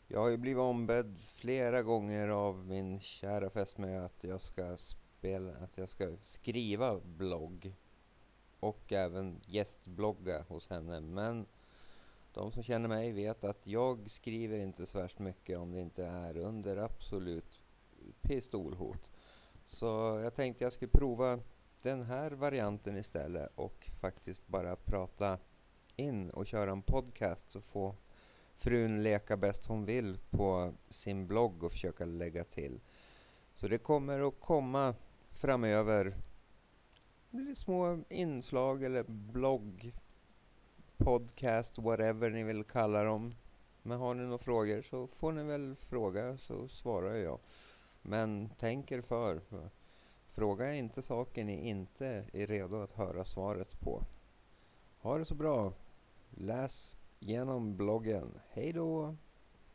Jag har ju blivit ombedd flera gånger av min kära fästmö att jag ska skriva blogg och även gästblogga hos henne. Men de som känner mig vet att jag skriver inte så värst mycket om det inte är under absolut pistolhot. Så jag tänkte jag skulle prova den här varianten istället och faktiskt bara prata in och köra en podcast, så får frun leka bäst hon vill på sin blogg och försöka lägga till. Så det kommer att komma framöver lite små inslag eller blogg, podcast, whatever ni vill kalla dem. Men har ni några frågor så får ni väl fråga, så svarar jag. Men tänk er för. Fråga inte saker ni inte är redo att höra svaret på. Ha det så bra. Läs genom bloggen. Hej då!